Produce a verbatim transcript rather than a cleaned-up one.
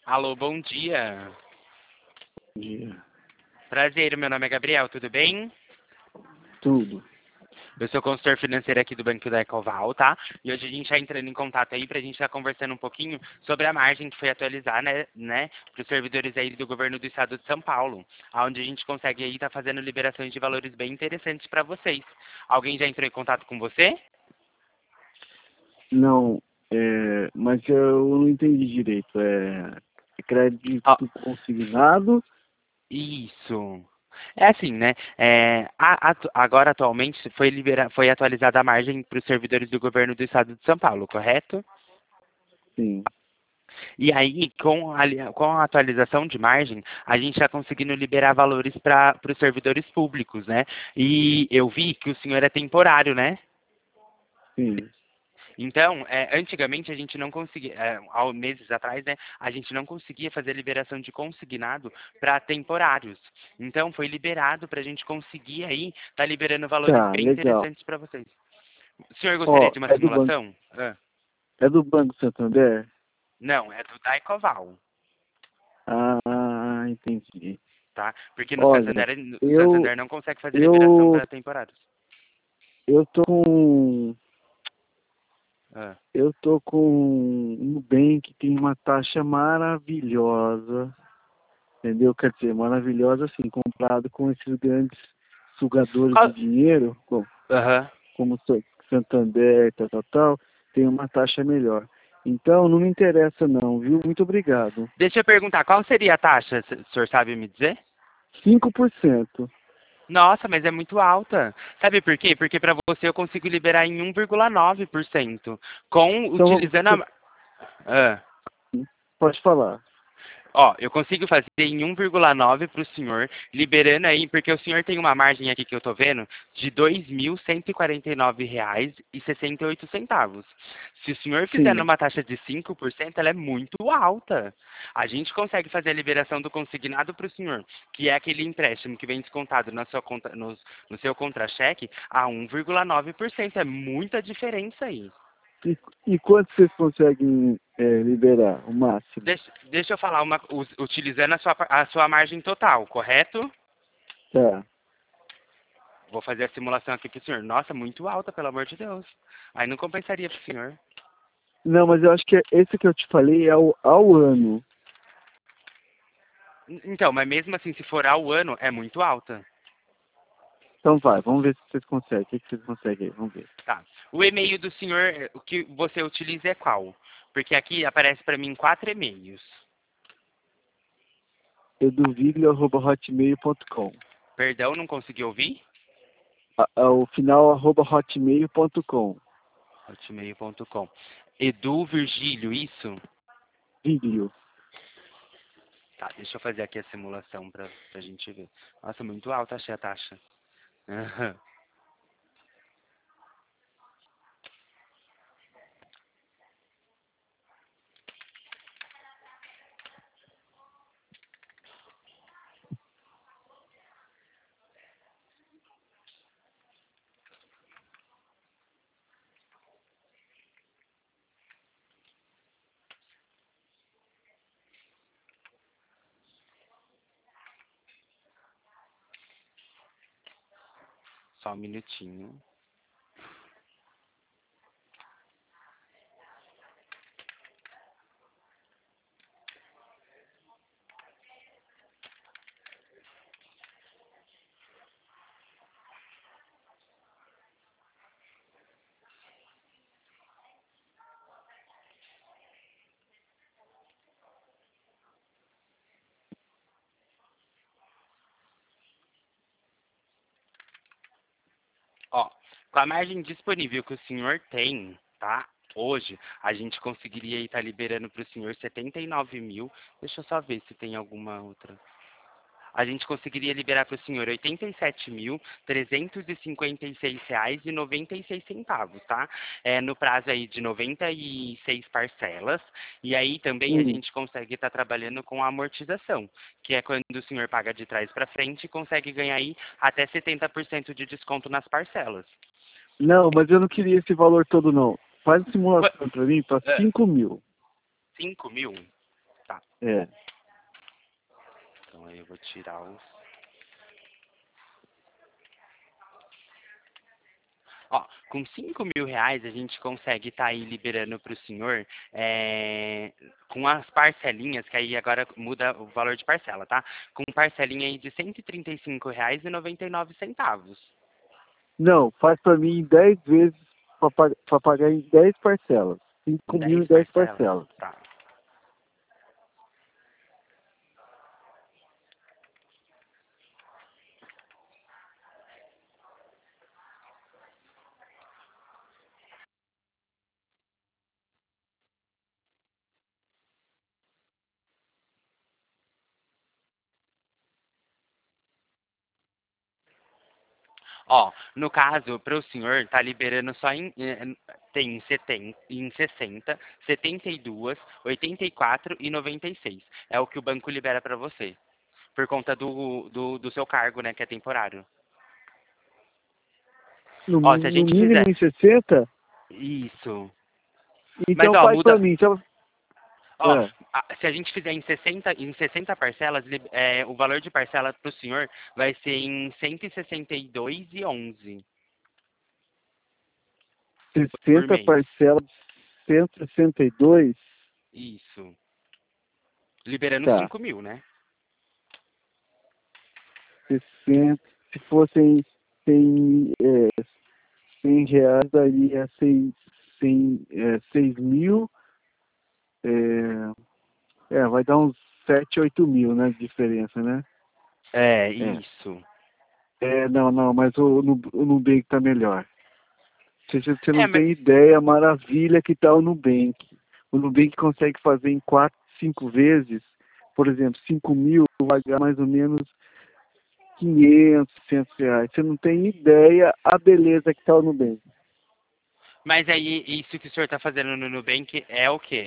Alô, bom dia. Bom dia. Prazer, meu nome é Gabriel, tudo bem? Tudo. Eu sou consultor financeiro aqui do Banco da Ecoval, tá? E hoje a gente está entrando em contato aí para a gente estar conversando um pouquinho sobre a margem que foi atualizar, né, né para os servidores aí do governo do estado de São Paulo, onde a gente consegue aí estar fazendo liberações de valores bem interessantes para vocês. Alguém já entrou em contato com você? Não, é, mas eu não entendi direito. É, é Ó, crédito consignado? isso. É assim, né? É, a- atu- agora, atualmente, foi, libera, foi atualizada a margem para os servidores do governo do estado de São Paulo, correto? Sim. E aí, com a, li- com a atualização de margem, a gente está conseguindo liberar valores para os servidores públicos, né? E eu vi que o senhor é temporário, né? Sim. Então, é, antigamente a gente não conseguia, é, há meses atrás, né, a gente não conseguia fazer liberação de consignado para temporários. Então, foi liberado para a gente conseguir aí estar liberando valores Tá, bem legal. interessantes para vocês. O senhor gostaria Ó, de uma é do banco, simulação? Ah, é do Banco Santander? não, é do Daicoval, Ah, entendi. tá? Porque no Olha, Santander, o eu, Santander não consegue fazer liberação eu, para temporários. eu tô com, Ah, eu tô com um Nubank que tem uma taxa maravilhosa, entendeu? Quer dizer, maravilhosa assim, comparado com esses grandes sugadores de qual- dinheiro, Aham. como Sa- Santander, tal, tal, tal, tem uma taxa melhor. Então, não me interessa não, viu? Muito obrigado. Deixa eu perguntar, qual seria a taxa, se- o senhor sabe me dizer? Cinco por cento. Nossa, mas é muito alta. Sabe por quê? Porque para você eu consigo liberar em um vírgula nove por cento. Com Então, utilizando você a. Ah. pode falar. Ó, eu consigo fazer em um vírgula nove para o senhor, liberando aí, porque o senhor tem uma margem aqui que eu tô vendo de dois mil cento e quarenta e nove reais e sessenta e oito centavos. Se o senhor fizer Sim. numa taxa de cinco por cento, ela é muito alta. A gente consegue fazer a liberação do consignado para o senhor, que é aquele empréstimo que vem descontado na sua conta, no, no seu contra-cheque, a um vírgula nove por cento. É muita diferença aí. E, e quanto vocês conseguem é, liberar? O máximo? Deixa, deixa eu falar uma, us- utilizando a sua, a sua margem total, correto? Tá. Vou fazer a simulação aqui pro senhor. Nossa, muito alta, pelo amor de Deus. Aí não compensaria pro senhor. Não, mas eu acho que esse que eu te falei é ao, ao ano. N- Então, mas mesmo assim, se for ao ano, é muito alta. Então vai, vamos ver se vocês conseguem. O que, que vocês conseguem aí? Vamos ver. Tá. O e-mail do senhor, eh, o que você utiliza é qual? Porque aqui aparece para mim quatro e-mails. eduviglio arroba hotmail ponto com. Perdão, não consegui ouvir? A- a- O final arroba hotmail ponto com. hotmail ponto com. Edu Virgílio, isso? Viglio. Tá, deixa eu fazer aqui a simulação pra, pra gente ver. Nossa, muito alta, achei a taxa. Só um minutinho. Ó, com a margem disponível que o senhor tem, tá? Hoje, a gente conseguiria estar liberando para o senhor setenta e nove mil. Deixa eu só ver se tem alguma outra. A gente conseguiria liberar para o senhor oitenta e sete mil, trezentos e cinquenta e seis reais e noventa e seis centavos, tá? É, no prazo aí de noventa e seis parcelas. E aí também a Hum. gente consegue estar trabalhando com a amortização, que é quando o senhor paga de trás para frente e consegue ganhar aí até setenta por cento de desconto nas parcelas. Não, mas eu não queria esse valor todo não. Faz a Qua- simulação para mim para é, cinco mil. cinco mil? Tá. É. Então aí eu vou tirar os... Ó, com cinco mil reais a gente consegue estar aí liberando para o senhor é, com as parcelinhas, que aí agora muda o valor de parcela, tá? Com parcelinha aí de cento e trinta e cinco reais e noventa e nove centavos. Não, faz pra mim em dez vezes, pra, pa- pra pagar em dez parcelas. Cinco mil dez em dez parcelas? parcelas. Tá. Ó, no caso, para o senhor, tá liberando só em, eh, tem em setenta, em sessenta, setenta e dois, oitenta e quatro e noventa e seis. É o que o banco libera para você. Por conta do, do, do seu cargo, né, que é temporário. No, Ó, se a no gente mínimo fizer em sessenta, isso. Mas, então ó, faz pra muda. mim. Só, Ó, é, a- se a gente fizer em sessenta, em sessenta parcelas, li- é, o valor de parcela para o senhor vai ser em cento e sessenta e dois e onze por sessenta mês. parcelas, cento e sessenta e dois. Isso. Liberando Tá. cinco mil, né? sessenta, se fossem cem, é, cem reais, daria seis, cem, é, seis mil. É, é, vai dar uns sete, oito mil, né, de diferença, né? É, É. isso. É, não, não, mas o, Nu- o Nubank tá melhor. Você, você É, não mas, tem ideia a maravilha que tá o Nubank. O Nubank consegue fazer em quatro, cinco vezes, por exemplo, cinco mil, vai ganhar mais ou menos quinhentos, seiscentos reais. Você não tem ideia a beleza que tá o Nubank. mas aí, isso que o senhor está fazendo no Nubank é o quê?